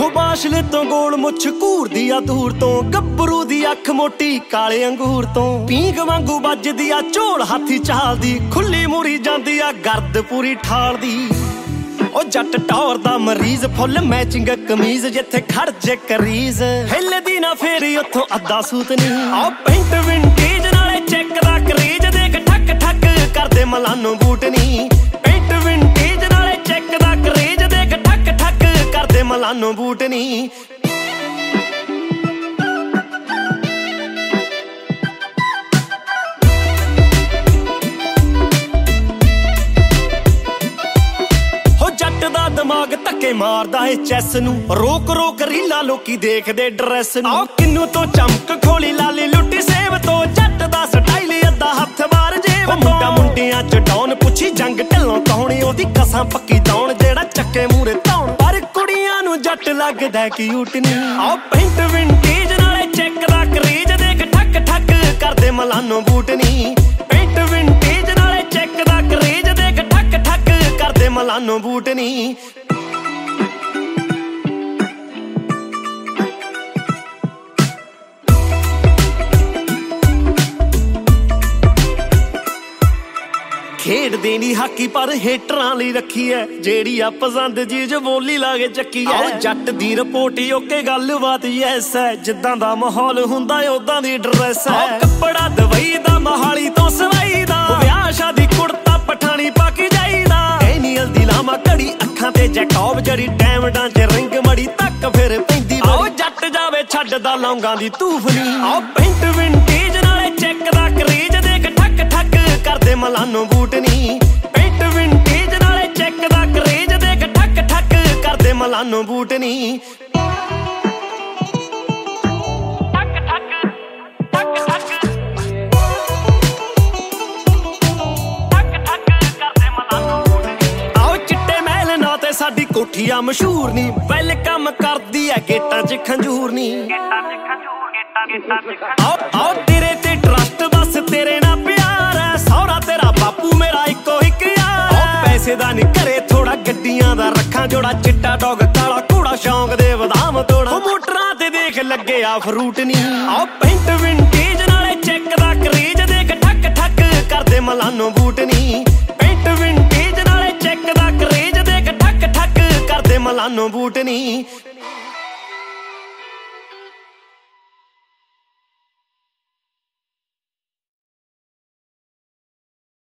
ਬਾਸ਼ਲੇ ਤੋਂ ਗੋਲ ਮੁੱਛ ਘੂਰਦੀ ਆ ਦੂਰ ਤੋਂ, ਗੱਭਰੂ ਦੀ ਅੱਖ ਮੋਟੀ ਕਾਲੇ ਅੰਗੂਰ ਤੋਂ, ਪੀਂਗ ਵਾਂਗੂ ਵੱਜਦੀ ਆ ਝੋਲ ਹਾਥੀ ਚਾਲਦੀ, ਖੁੱਲੀ ਮੁਰੀ ਜਾਂਦੀ ਆ ਗਰਦ ਪੂਰੀ ਠਾਲਦੀ। ਉਹ ਜੱਟ ਟੌਰ ਦਾ ਮਰੀਜ਼, ਫੁੱਲ ਮੈਚਿੰਗ ਕਮੀਜ਼, ਜਿੱਥੇ ਖੜ ਜੇ ਕਰੀਜ਼ ਹਿੱਲਦੀ ਨਾ ਫੇਰੀ ਉੱਥੋਂ ਅੱਧਾ ਸੂਤ ਨਹੀਂ। ਆ ਪੈਂਟ ਵਿੰਟੇਜ ਨਾਲੇ ਚੈੱਕ ਦਾ ਕਰੇਜ, ਦੇਖ ਠੱਕ ਠੱਕ ਕਰਦੇ ਮਲਾਨੋ ਬੂਟ ਨਹੀਂ। ਪੈਂਟ ਵਿੰਟੇਜ ਨਾਲੇ ਚੈੱਕ ਦਾ ਕਰੇਜ, ਦੇਖ ਠੱਕ ਠੱਕ ਕਰਦੇ ਮਲਾਨੋ ਬੂਟ ਨਹੀਂ। ਦਿਮਾਗ ਧੱਕੇ ਮਾਰਦਾ ਏ ਚੈਸ ਨੂੰ, ਰੋਕ ਰੋਕ ਰੀਲਾ ਲੋਕੀ ਦੇਖਦੇ ਡਰੈਸ ਨੂੰ। ਆਹ ਕਿੰਨੂ ਤੋਂ ਚਮਕ ਖੋਲੀ ਲਾਲੀ ਲੁੱਟੀ ਸੇਬ ਤੋਂ, ਜੱਟ ਦਾ ਸਟਾਈਲ ਅੱਧਾ ਹੱਥ ਮਾਰ ਜੇਬ ਤੋਂ। ਮੁੰਡਾ ਮੁੰਡਿਆਂ ਚ ਡਾਉਨ, ਪੁੱਛੀ ਜੰਗ ਢਿੱਲੋਂ ਕੌਣੀ, ਉਹਦੀ ਕਸਾਂ ਪੱਕੀ ਦੌਣ ਜਿਹੜਾ ਚੱਕੇ ਮੂਰੇ ਧੌਣ। ਪਰ ਕੁੜੀਆਂ ਨੂੰ ਜੱਟ ਲੱਗਦਾ ਕਿਊਟ ਨੀ। ਆਹ ਪੈਂਟ ਵਿੰਟੇਜ ਨਾਲੇ ਚੈੱਕ ਦਾ ਕਰੇਜ, ਦੇਖ ਠੱਕ ਠੱਕ ਕਰਦੇ ਮਲਾਨੋ ਬੂਟ ਨੀ। ਪੈਂਟ ਵਿੰਟੇਜ ਨਾਲੇ ਚੈੱਕ ਦਾ ਕਰੇਜ, ਦੇਖ ਠੱਕ ਠੱਕ ਕਰਦੇ ਮਲਾਨੋ ਬੂਟ ਨੀ। ਖੇਡਦੇ ਨੀ ਹਾਕੀ ਪਰ ਹੇਟਰਾਂ ਲਈ ਰੱਖੀ ਐ, ਜਿਹੜੀ ਆ ਪਸੰਦ ਚੀਜ਼ ਬੋਲੀ ਲਾ ਕੇ ਚੱਕੀ ਐ। ਜੱਟ ਦੀ ਰਿਪੋਰਟ ਓਕੇ ਗੱਲਬਾਤ ਯੈਸ ਐ, ਜਿੱਦਾਂ ਦਾ ਮਾਹੌਲ ਹੁੰਦਾ ਓਦਾਂ ਦੀ ਡਰੈਸ ਐ। ਕੱਪੜਾ ਦਵਾਈ ਦਾ ਮਹਾਲੀ ਤੋਂ ਸਵਾਈ ਦਾ, ਵਿਆਹ ਸ਼ਾਦੀ ਕੁੜਤਾ ਪਠਾਣੀ ਪਾ ਕੇ ਜਾਈਦਾ। ਡੈਨੀਅਲ ਦੀ ਲਾਮਾ ਘੜੀ ਅੱਖਾਂ ਤੇ ਜੈਕੋਬ, ਜੜੀ ਡੈਮਡਾਂ ਚ ਰਿੰਗ ਮੜੀ ਤੱਕ ਫਿਰ ਪੈਂਦੀ। ਆਓ ਜੱਟ ਜਾਵੇ ਛੱਡਦਾ ਲੌਂਗਾਂ ਦੀ ਧੂਫ ਨੀ। ਆਓ ਪੈਂਟ ਵਿੰਟੇਜ ਨਾਲੇ ਚੈੱਕ ਦਾ ਕਰੇਜ, ਦੇਖ ਠੱਕ ਠੱਕ ਕਰਦੇ ਮਲਾਨੋ ਬੂਟ ਨੀ। ਪੈਂਟ ਵਿੰਟੇਜ ਨਾਲੇ ਚੈੱਕ ਦਾ ਕਰੇਜ, ਦੇਖ ਠੱਕ ਠੱਕ ਕਰਦੇ ਮਲਾਨੋ ਬੂਟ ਨੀ। ਸਾਡੀ ਕੋਠੀਆ ਮਸ਼ਹੂਰ ਨੀ, ਵੈਲਕਮ ਕਰਦੀ ਐ ਗੇਟਾਂ ਚ ਖੰਜੂਰ ਨੀ। ਆਓ ਤੇਰੇ ਤੇ ਟਰਸਟ, ਬਸ ਤੇਰੇ ਨਾਲ ਪਿਆਰ ਐ, ਸਹੁਰਾ ਤੇਰਾ ਬਾਪੂ ਮੇਰਾ ਇੱਕੋ ਇੱਕ ਯਾਰ ਐ। ਪੈਸੇ ਦਾ ਨੀ ਘਰੇ ਥੋੜਾ, ਗੱਡੀਆਂ ਦਾ ਰੱਖਾਂ ਜੋੜਾ, ਚਿੱਟਾ ਡੌਗ ਕਾਲਾ ਘੋੜਾ, ਸ਼ੌਂਕ ਦੇ ਬਦਾਮ ਤੋੜਾ। ਮੋਟਰਾਂ ਤੇ ਦੇਖ ਲੱਗਿਆ ਫਰੂਟ ਨੀ। ਆਓ ਪੈਂਟ ਵਿੰਟੇਜ ਨਾਲੇ ਚੈੱਕ ਦਾ ਕਰੇਜ, ਦੇਖ ਠੱਕ ਠੱਕ ਕਰਦੇ ਮਲਾਨੋ ਬੂਟ ਨੀ। ਪੈਂਟ ਵਿੰਟੇਜ ਨਾਲੇ ਚੈੱਕ ਦਾ ਕਰੇਜ, ਦੇਖ ਠੱਕ ਠੱਕ ਕਰਦੇ ਮਲਾਨੋ ਬੂਟ ਨੀ।